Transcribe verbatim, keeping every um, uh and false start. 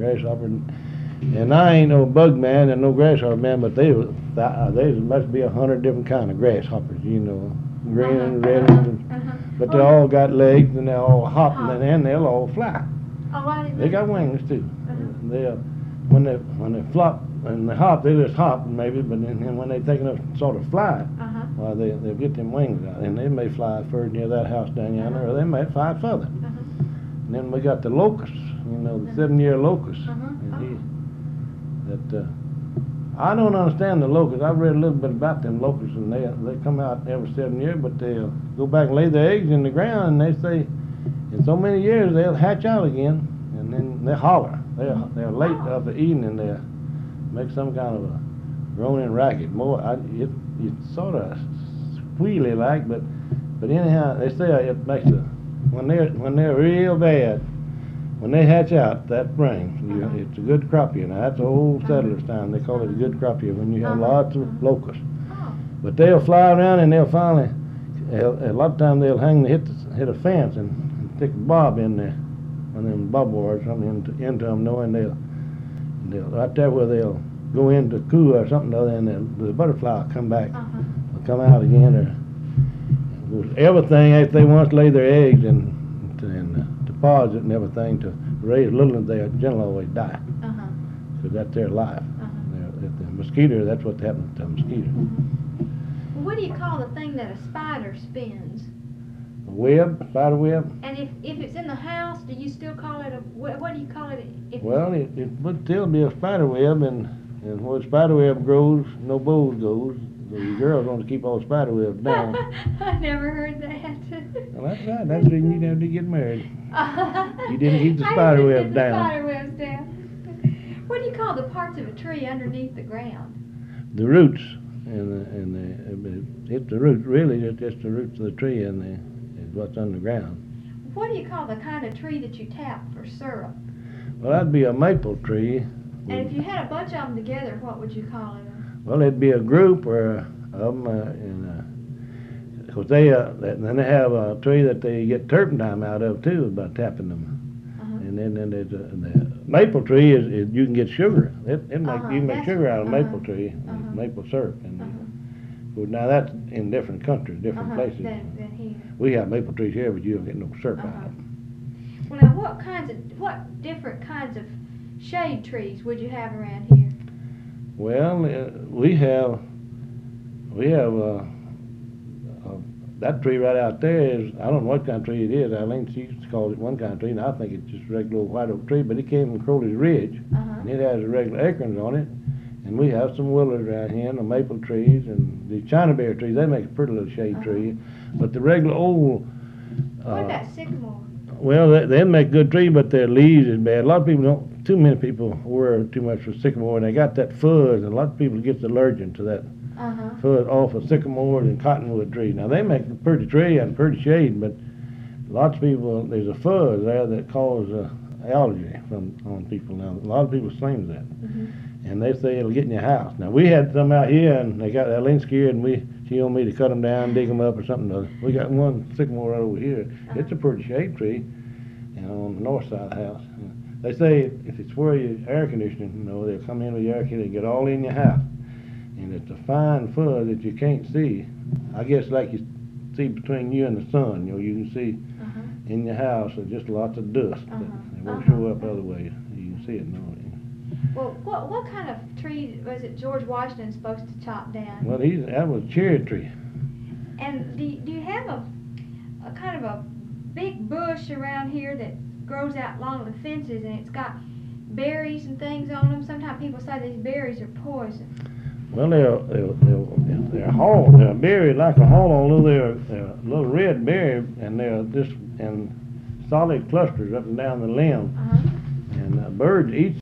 grasshopper. And, and I ain't no bug man and no grasshopper man, but they was th- there must be a hundred different kind of grasshoppers, you know, green uh-huh. and red ones. And, Uh-huh. but they all got legs and they all hop Hop. and, and they'll all fly. Oh, I didn't They know got that. wings too. Uh-huh. They uh, when they when they flop and they hop, they just hop maybe, but then, then when they take enough sort of fly, Uh-huh. well, they they'll get them wings out, and they may fly further near that house down yonder, or they may fly further. Uh-huh. And then we got the locusts, you know, the Uh-huh. seven-year locusts. Uh-huh. And Oh. he, that uh, I don't understand the locusts. I've read a little bit about them locusts, and they they come out every seven years, but they'll go back and lay their eggs in the ground, and they say in so many years they'll hatch out again, and then they holler. They're they're late Oh. of the evening. They make some kind of a groaning racket. More, I, it it's sort of squealy like, but but anyhow, they say it makes a when they're when they're real bad. When they hatch out that spring, you, Uh-huh. it's a good cropia. Now that's old settlers' time. They call it a good cropia when you have Uh-huh. lots of Uh-huh. locusts. Oh. But they'll fly around and they'll finally, a lot of times they'll hang, hit the, hit a fence and, and stick a bob in there, one of them bob wires, something into, into them, knowing they'll, they'll right there where they'll go into coo or something other, and the, the butterfly will come back, Uh-huh. will come out again, or everything if they want to lay their eggs and and uh, deposit and everything to raise little, they generally always die, Uh-huh. because that's their life. Uh-huh. They're, if the mosquito, that's what happens to a mosquito. Well, what do you call the thing that a spider spins? A web, spider web. And if, if it's in the house, do you still call it a, what, what do you call it? If Well, it, it would still be a spider web, and, and where spider web grows, no bows goes. The girls want to keep all spider webs down. I never heard that. Well, that's right. That's the reason you never did get married. You didn't keep the I spider didn't webs keep the down. Spider webs down. What do you call the parts of a tree underneath the ground? The roots, and the, and the, it's the roots, really, it's just the roots of the tree and the, is what's underground. What do you call the kind of tree that you tap for syrup? Well, that'd be a maple tree. And if you had a bunch of them together, what would you call it? Well, it'd be a group or of them, uh, and uh, cause they, uh, that- then they have a tree that they get turpentine out of too by tapping them. Uh-huh. And then, then there's a, the maple tree is, is you can get sugar. It, it make, Uh-huh, you can make that's- sugar out of uh-huh, maple tree, uh-huh. maple syrup. And Uh-huh. well, now that's in different countries, different Uh-huh, places. than, than here. We have maple trees here, but you don't get no syrup out Uh-huh. of them. Well, now, what kinds of, what different kinds of shade trees would you have around here? Well, uh, we have, we have, uh, uh, that tree right out there is, I don't know what kind of tree it is. Eileen, she used to call it one kind of tree, and I think it's just a regular old white oak tree, but it came from Crowley's Ridge, Uh-huh. and it has regular acorns on it. And we have some willows around here, and the maple trees, and the China bear trees. They make a pretty little shade Uh-huh. tree. But the regular old, What uh, about sycamore? well, they, they make good trees, but their leaves is bad. A lot of people don't, too many people worry too much for sycamore, and they got that fuzz, and a lot of people get allergic to that Uh-huh. fuzz off of sycamores and cottonwood trees. Now, they make a pretty tree and pretty shade, but lots of people, there's a fuzz there that causes uh, allergy from, on people. Now, a lot of people claim that. Mm-hmm. And they say it'll get in your house. Now, we had some out here, and they got Eileen scared, and we, she wanted me to cut them down, dig them up or something. Other. We got one sycamore right over here. Uh-huh. It's a pretty shade tree, you know, on the north side of the house. They say if it's where your air conditioning, you know, they'll come in with your air conditioning, get all in your house. And it's a fine fuzz that you can't see. I guess like you see between you and the sun, you know, you can see Uh-huh. in your house there's just lots of dust. Uh-huh. It won't Uh-huh. show up other ways. You can see it, no. Well, what what kind of tree was it George Washington supposed to chop down? Well, he's, that was a cherry tree. And do, do you have a, a kind of a big bush around here that grows out along the fences, and it's got berries and things on them? Sometimes people say these berries are poison. Well, they're, they're, they're, they're hall, they're berry like a hollow, although they're, they're a little red berry, and they're just in solid clusters up and down the limb. Uh-huh. And uh, birds eat